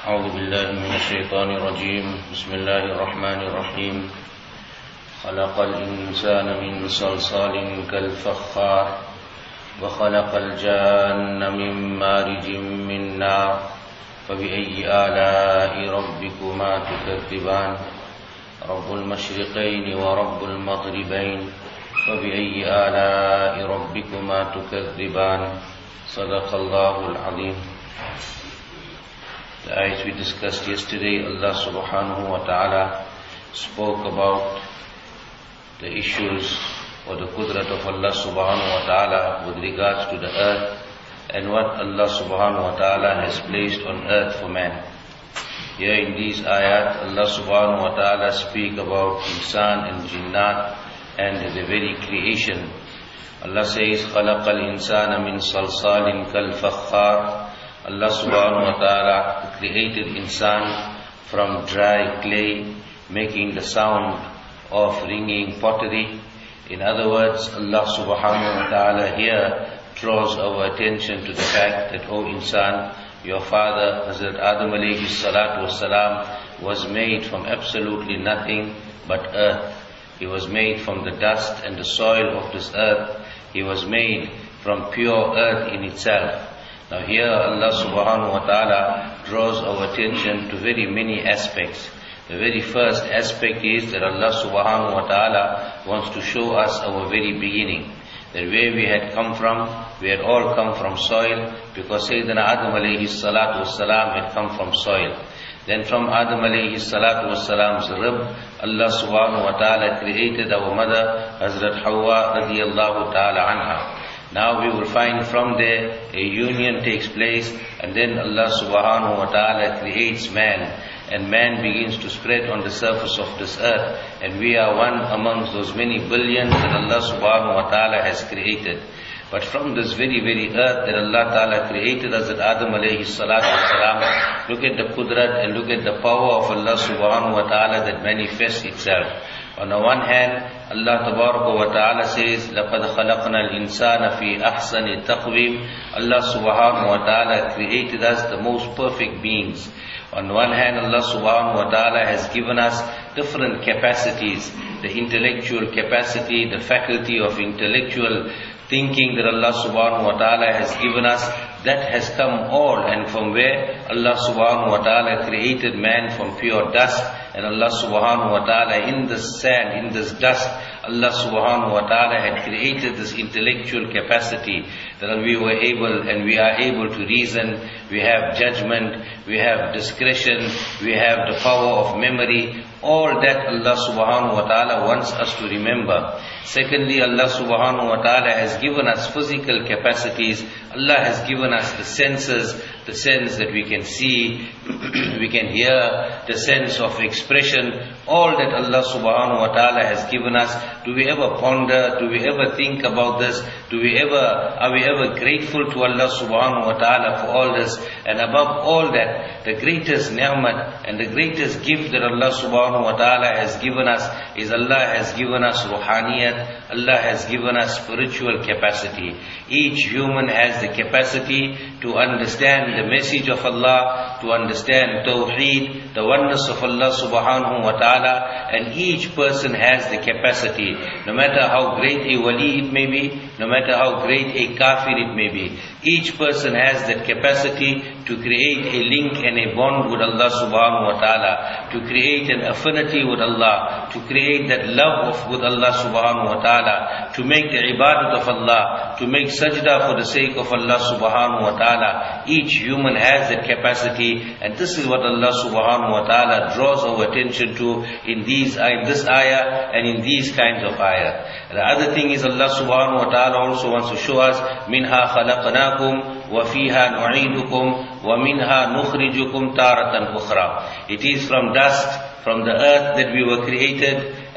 أعوذ بالله من الشيطان الرجيم. بسم الله الرحمن الرحيم. خلق الإنسان من صلصال كالفخار وخلق الجان من مارج من نار فبأي آلاء ربكما تكذبان رب المشرقين ورب المغربين فبأي آلاء ربكما تكذبان صدق الله العظيم. The ayahs we discussed yesterday, Allah subhanahu wa ta'ala spoke about the issues or the qudrat of Allah subhanahu wa ta'ala with regards to the earth and what Allah subhanahu wa ta'ala has placed on earth for man. Here in these ayat, Allah subhanahu wa ta'ala speak about insan and jinnat and the very creation. Allah says, خَلَقَ الْإِنسَانَ مِنْ صَلْصَالٍ كَالْفَخَّارِ. Allah subhanahu wa ta'ala created insan from dry clay, making the sound of ringing pottery. In other words, Allah subhanahu wa ta'ala here draws our attention to the fact that, O insan, your father, Hazrat Adam alayhi salatu wasalam, was made from absolutely nothing but earth. He was made from the dust and the soil of this earth. He was made from pure earth in itself. Now here Allah subhanahu wa ta'ala draws our attention to very many aspects. The very first aspect is that Allah subhanahu wa ta'ala wants to show us our very beginning. That where we had come from, we had all come from soil, because Sayyidina Adam alayhi salatu wasalam had come from soil. Then from Adam alayhi salatu wasalam's rib, Allah subhanahu wa ta'ala created our mother, Hazrat Hawa radiyallahu ta'ala anha. Now we will find from there a union takes place, and then Allah subhanahu wa ta'ala creates man, and man begins to spread on the surface of this earth, and we are one amongst those many billions that Allah subhanahu wa ta'ala has created. But from this very, very earth that Allah ta'ala created as Adam alayhi salatu wasalam, look at the qudrat and look at the power of Allah subhanahu wa ta'ala that manifests itself. On the one hand, Allah tabaraka wa ta'ala says, لَقَدْ خَلَقْنَا الْإِنسَانَ فِي أَحْسَنِ تَقْوِيمٍ. Allah subhanahu wa ta'ala created us the most perfect beings. On one hand, Allah subhanahu wa ta'ala has given us different capacities, the intellectual capacity, the faculty of intellectual thinking that Allah subhanahu wa ta'ala has given us, that has come all, and from where Allah subhanahu wa ta'ala created man from pure dust, and Allah subhanahu wa ta'ala in this sand, in this dust, Allah subhanahu wa ta'ala had created this intellectual capacity that we were able and we are able to reason, we have judgment, we have discretion, we have the power of memory. All that Allah subhanahu wa ta'ala wants us to remember. Secondly, Allah subhanahu wa ta'ala has given us physical capacities. Allah has given us the senses, the sense that we can see, we can hear, the sense of expression. All that Allah subhanahu wa ta'ala has given us. Do we ever ponder? Do we ever think about this? Are we ever grateful to Allah subhanahu wa ta'ala for all this? And above all that, the greatest ni'mat and the greatest gift that Allah subhanahu wa ta'ala has given us is Allah has given us ruhaniyat, Allah has given us spiritual capacity. Each human has the capacity to understand the message of Allah, to understand Tawheed, the oneness of Allah subhanahu wa ta'ala, and each person has the capacity, no matter how great a wali it may be, no matter how great a kafir it may be, each person has that capacity to create a link and a bond with Allah subhanahu wa ta'ala, to create an affinity with Allah, to create that love with Allah subhanahu wa ta'ala, to make the ibadat of Allah, to make sajda for the sake of Allah subhanahu wa ta'ala. Each human has that capacity, and this is what Allah subhanahu wa ta'ala draws our attention to in this ayah and in these kinds of ayah. The other thing is Allah subhanahu wa ta'ala also wants to show us, مِنْهَا خَلَقْنَاكُمْ وَفِيهَا نُعِيدُكُمْ وَمِنْهَا نُخْرِجُكُمْ تَارَةً أُخْرَى. It is from dust, from the earth that we were created,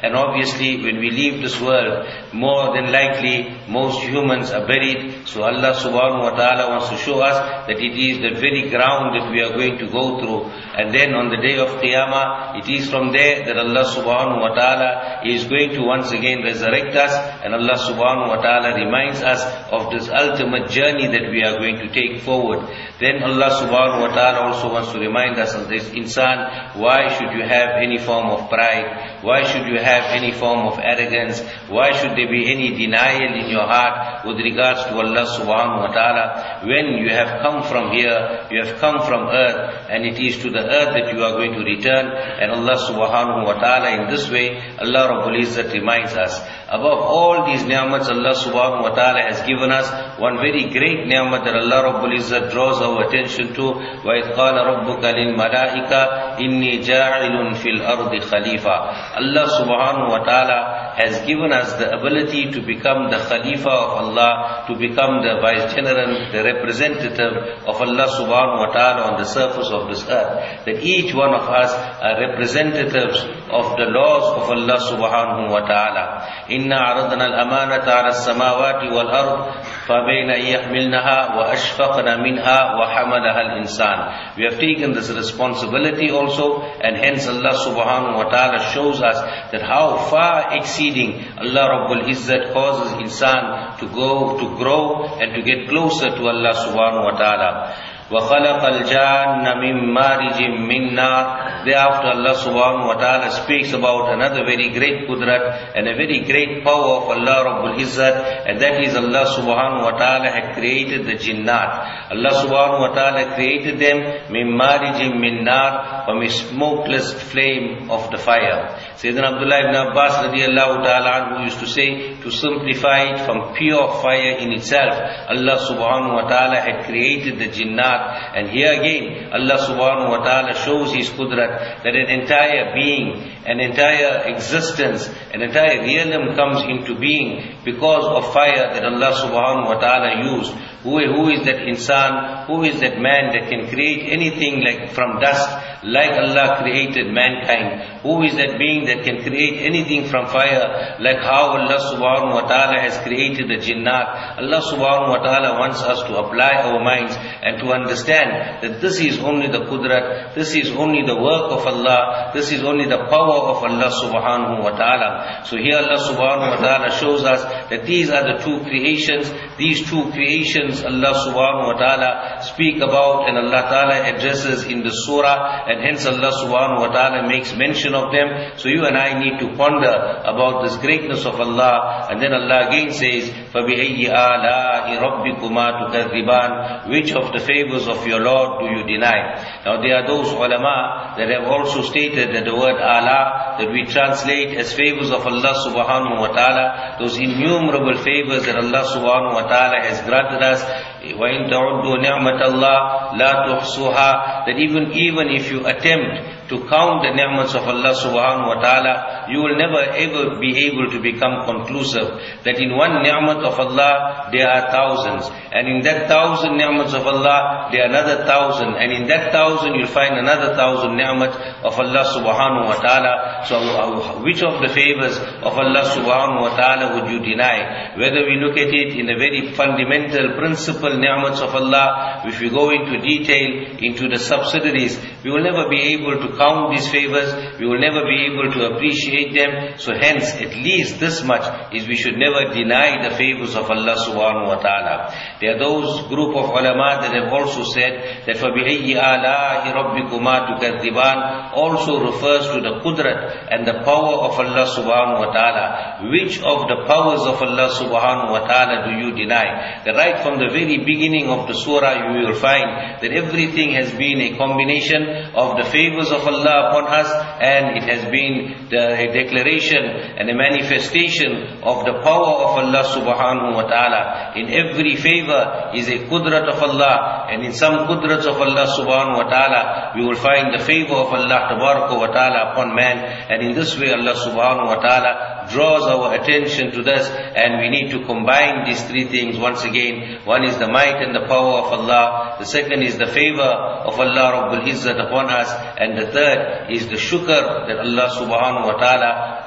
And obviously when we leave this world, more than likely most humans are buried. So Allah subhanahu wa ta'ala wants to show us that it is that very ground that we are going to go through. And then on the day of Qiyamah, it is from there that Allah subhanahu wa ta'ala is going to once again resurrect us. And Allah subhanahu wa ta'ala reminds us of this ultimate journey that we are going to take forward. Then Allah subhanahu wa ta'ala also wants to remind us of this insan, why should you have any form of pride? Why should you have any form of arrogance? Why should there be any denial in your heart with regards to Allah subhanahu wa ta'ala? When you have come from here, you have come from earth, and it is to the earth that you are going to return. And Allah subhanahu wa ta'ala, in this way, Allah Rabbul Izzat reminds us. Above all these ni'mats Allah subhanahu wa ta'ala has given us, one very great ni'mat that Allah Rabbul Izzat draws our attention to, وَإِذْ قَالَ رَبُّكَ لِلْمَلَائِكَةِ إِنِّي جَاعِلٌ فِي الْأَرْضِ خَلِيفَةً. Allah subhanahu wa ta'ala has given us the ability to become the Khalifa of Allah, to become the Vice General, the representative of Allah subhanahu wa ta'ala on the surface of this earth. That each one of us are representatives of the laws of Allah subhanahu wa ta'ala. إِنَّا عَرَضْنَا الْأَمَانَةَ عَلَى السَّمَاوَاتِ وَالْأَرْضِ فَأَبَيْنَ أَن يَحْمِلْنَهَا وَأَشْفَقْنَ مِنْهَا وَحَمَلَهَا الْإِنسَانُ. We have taken this responsibility also, and hence Allah subhanahu wa ta'ala shows us that how far exceeding Allah Rabbul Izzat causes insan to grow and to get closer to Allah subhanahu wa ta'ala. وَخَلَقَ الْجَانَّ مِن مَّارِجٍ مِّن نَارٍ. Thereafter Allah subhanahu wa ta'ala speaks about another very great qudrat and a very great power of Allah Rabbul Izzat, and that is Allah subhanahu wa ta'ala had created the jinnat. Allah subhanahu wa ta'ala created them مِن مَّارِجٍ مِّن نَارٍ, from a smokeless flame of the fire. Sayyidina Abdullah ibn Abbas radiallahu ta'ala anhu used to say, to simplify it, from pure fire in itself, Allah subhanahu wa ta'ala had created the jinnat. And here again, Allah subhanahu wa ta'ala shows His qudrat, that an entire being, an entire existence, an entire realm comes into being because of fire that Allah subhanahu wa ta'ala used. Who is that insan, who is that man that can create anything like from dust, like Allah created mankind? Who is that being that can create anything from fire, like how Allah subhanahu wa ta'ala has created the jinnat? Allah subhanahu wa ta'ala wants us to apply our minds and to understand that this is only the qudrat, this is only the work of Allah, this is only the power of Allah subhanahu wa ta'ala. So here Allah subhanahu wa ta'ala shows us that these are the two creations. These two creations Allah subhanahu wa ta'ala speak about, and Allah ta'ala addresses in the surah, and hence Allah subhanahu wa ta'ala makes mention of them. So you and I need to ponder about this greatness of Allah. And then Allah again says, فَبِأَيِّ آلَاءِ رَبِّكُمَا تُكَذِّبَانِ. Which of the favors of your Lord do you deny? Now there are those ulama that have also stated that the word ala, that we translate as favors of Allah subhanahu wa ta'ala, those innumerable favors that Allah subhanahu wa ta'ala has granted us. وَإِن تَعُدُّوا نِعْمَةَ اللَّهِ لَا تُحْصُوهَا. That even if you attempt to count the ni'mats of Allah subhanahu wa ta'ala, you will never ever be able to become conclusive. That in one ni'mat of Allah, there are thousands. And in that 1,000 ni'mats of Allah, there are another 1,000. And in that 1,000, you'll find another 1,000 ni'mats of Allah subhanahu wa ta'ala. So which of the favors of Allah subhanahu wa ta'ala would you deny? Whether we look at it in a very fundamental principle, ni'mats of Allah, if we go into detail, into the subsidiaries, we will never be able to count these favors, we will never be able to appreciate them. So hence, at least this much is we should never deny the favors of Allah subhanahu wa ta'ala. There are those group of ulama that have also said that فَبِأَيِّ آلَاءِ رَبِّكُمَا تُكَذِّبَانِ also refers to the qudrat and the power of Allah subhanahu wa ta'ala. Which of the powers of Allah subhanahu wa ta'ala do you deny? That right from the very beginning of the surah you will find that everything has been a combination of the favors of Allah upon us, and it has been a declaration and a manifestation of the power of Allah subhanahu wa ta'ala. In every favor is a qudrat of Allah, and in some qudrats of Allah subhanahu wa ta'ala we will find the favor of Allah tabaraka wa ta'ala upon man. And in this way Allah subhanahu wa ta'ala draws our attention to this, and we need to combine these three things once again. One is the might and the power of Allah, the second is the favor of Allah Rabbul Izzat upon us, and the third is the shukr that Allah subhanahu wa ta'ala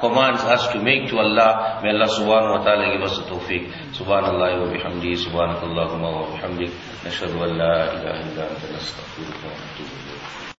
commands us to make to Allah. May Allah subhanahu wa ta'ala give us the tawfiq. Subhanallah wa bihamdi, subhanakallahumma wa bihamdik, nashhadu an la ilaha illa anta nastaghfiruka wa natubu ilayk.